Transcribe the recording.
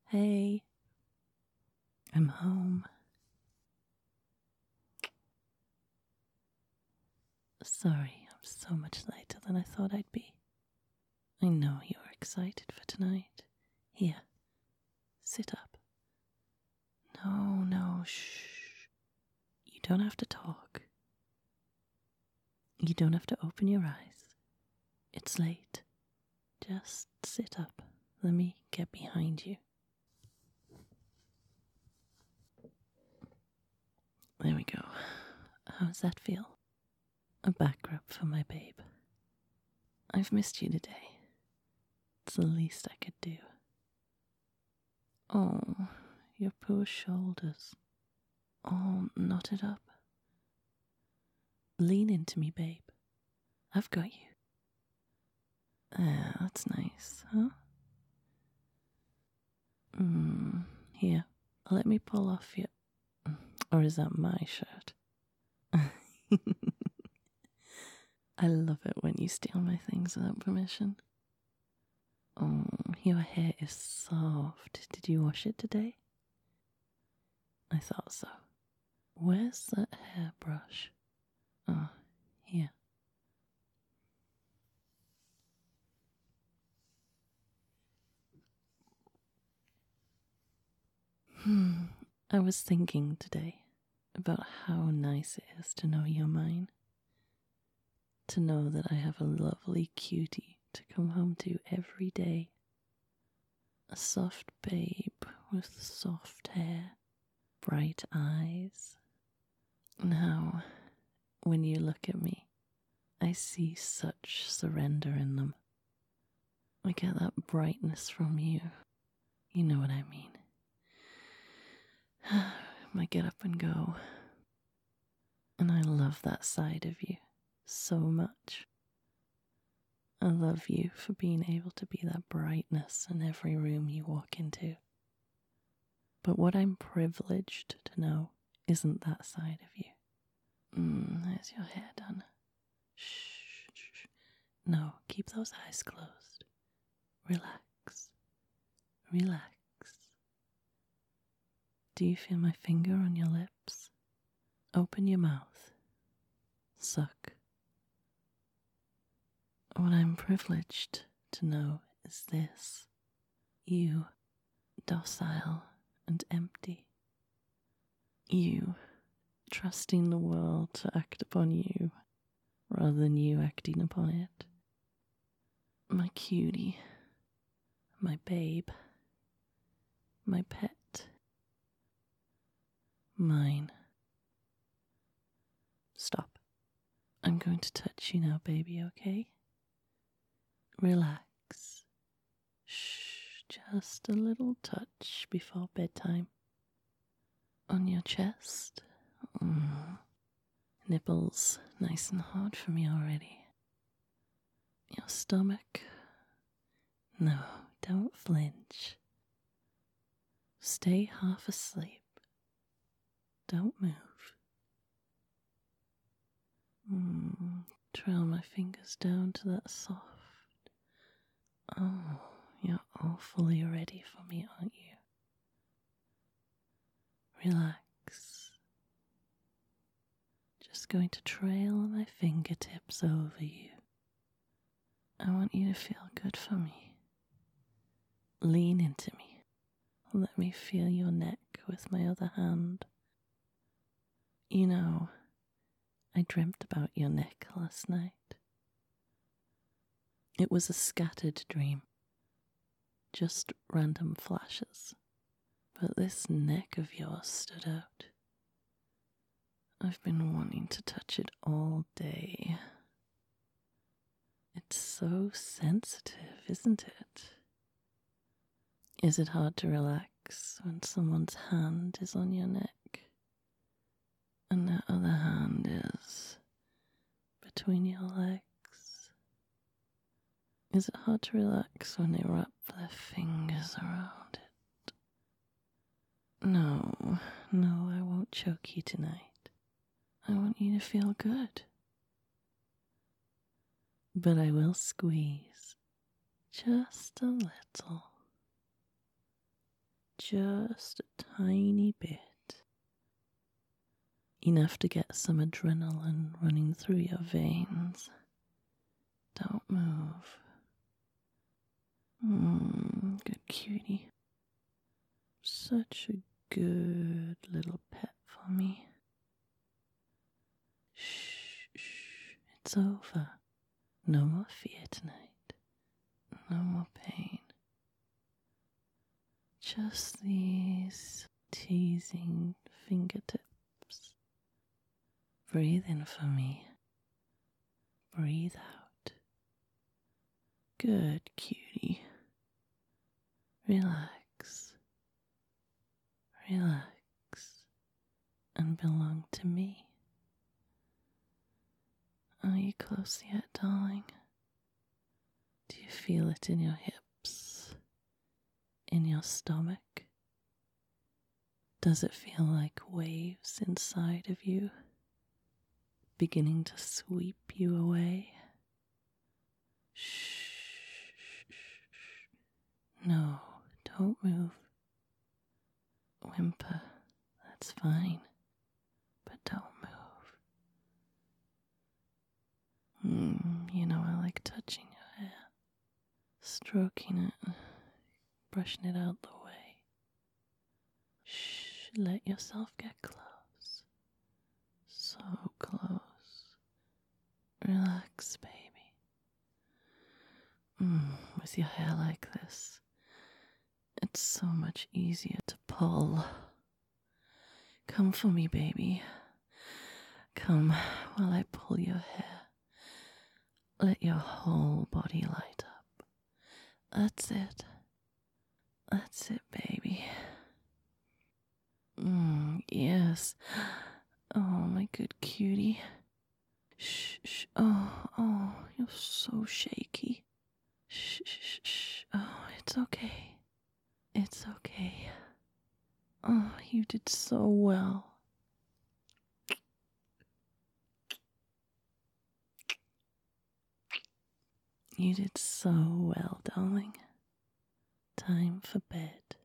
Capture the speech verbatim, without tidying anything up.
Hey, I'm home. Sorry, I'm so much later than I thought I'd be. I know you're excited for tonight. Here, sit up. No, no, shh. You don't have to talk. You don't have to open your eyes. It's late. Just sit up. Let me get behind you. There we go. How does that feel? A back rub for my babe. I've missed you today. It's the least I could do. Oh, your poor shoulders. All knotted up. Lean into me, babe. I've got you. Ah, that's nice, huh? Mm, here, let me pull off your... Or is that my shirt? I love it when you steal my things without permission. Oh, your hair is soft. Did you wash it today? I thought so. Where's that hairbrush? Oh, here. Hmm. I was thinking today about how nice it is to know you're mine. To know that I have a lovely cutie to come home to every day. A soft babe with soft hair, bright eyes. And how, when you look at me, I see such surrender in them. I get that brightness from you. You know what I mean. My get up and go. And I love that side of you so much. I love you for being able to be that brightness in every room you walk into. But what I'm privileged to know isn't that side of you. Mm, there's your hair done. Shh, shh. No, keep those eyes closed. Relax. Relax. Do you feel my finger on your lips? Open your mouth. Suck. What I'm privileged to know is this. You, docile and empty. You, trusting the world to act upon you rather than you acting upon it. My cutie. My babe. My pet. Mine. Stop. I'm going to touch you now, baby, okay? Relax. Shh, just a little touch before bedtime. On your chest. Mm. Nipples nice and hard for me already. Your stomach. No, don't flinch. Stay half asleep. Don't move. Mm, trail my fingers down to that soft. Oh, you're awfully ready for me, aren't you? Relax. Just going to trail my fingertips over you. I want you to feel good for me. Lean into me. Let me feel your neck with my other hand. You know, I dreamt about your neck last night. It was a scattered dream, just random flashes, but this neck of yours stood out. I've been wanting to touch it all day. It's so sensitive, isn't it? Is it hard to relax when someone's hand is on your neck? And the other hand is between your legs. Is it hard to relax when they wrap their fingers around it? No, no, I won't choke you tonight. I want you to feel good. But I will squeeze just a little. just a tiny bit. Enough to get some adrenaline running through your veins. Don't move. Mm, good cutie. Such a good little pet for me. Shh, shh, it's over. No more fear tonight. No more pain. Just these teasing fingertips. Breathe in for me. Breathe out. Good, cutie. Relax. Relax. And belong to me. Are you close yet, darling? Do you feel it in your hips? In your stomach? Does it feel like waves inside of you, beginning to sweep you away? Shh, shh, shh. No, don't move. Whimper, that's fine, but don't move. Mm, you know I like touching your hair, stroking it, brushing it out the way. Shh, let yourself get close. So close. Relax, baby. Mm, with your hair like this, it's so much easier to pull. Come for me, baby. Come while I pull your hair. Let your whole body light up. That's it. That's it, baby. Mm, yes. Oh, my good cutie. Shh, shh. Oh, oh, you're so shaky. Shh, shh, shh. Oh, it's okay. It's okay. Oh, you did so well. You did so well, darling. Time for bed.